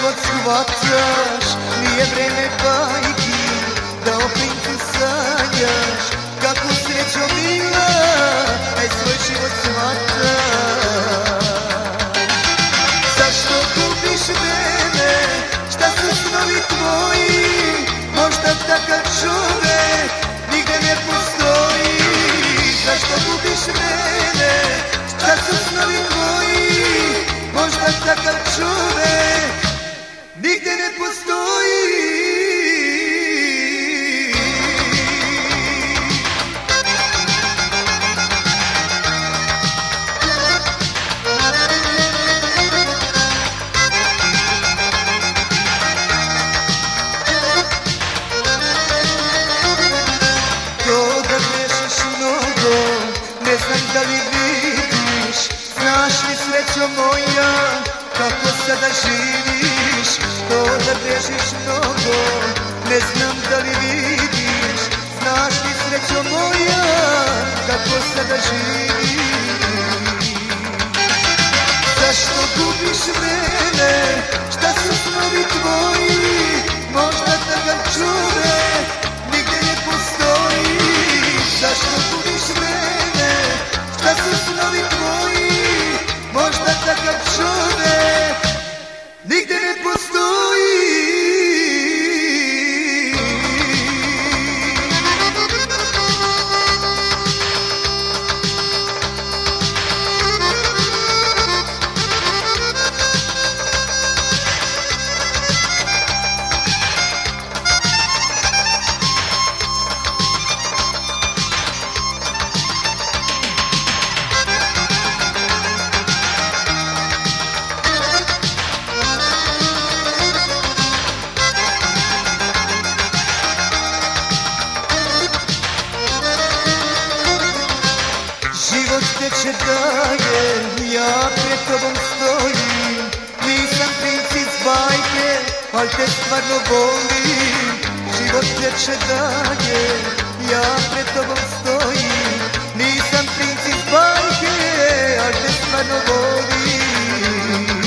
život shvataš, nije vreme bajki, da o princu sanjaš. Kako srećo mila, aj svoj život shvataš. Zašto gubiš mene, šta su snovi tvoji? Možda takav čovek nigde ne postoji. Zašto gubiš mene, šta su snovi tvoji? Možda takav čovek nigde ne postoji. To da grešiš mnogo, ne znam da li vidiš. Znaš li srećo moja, kako sada živiš? To da grešiš mnogo, ne znam da li vidiš. Znaš li srećo moja, kako sada živiš? Zašto gubiš mene, šta su snovi tvoji? Možda takav čovek nigde ne postoji. Zašto gubiš mene, šta su snovi tvoji? Možda takav čovek nigde ne postoji. Život teče dalje, ja pred tobom stojim. Nisam princ iz bajke, al te stvarno volim. Život teče dalje, ja pred tobom stojim. Nisam princ iz bajke, al te stvarno volim.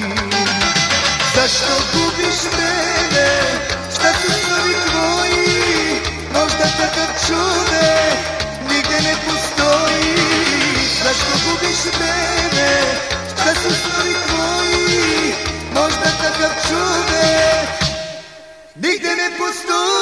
Zašto gubiš mene, šta su snovi tvoji? Možda takav čovek nigde ne postoji. Zašto gubiš mene, šta su snovi tvoji? Možda takav čovek nigde ne postoji.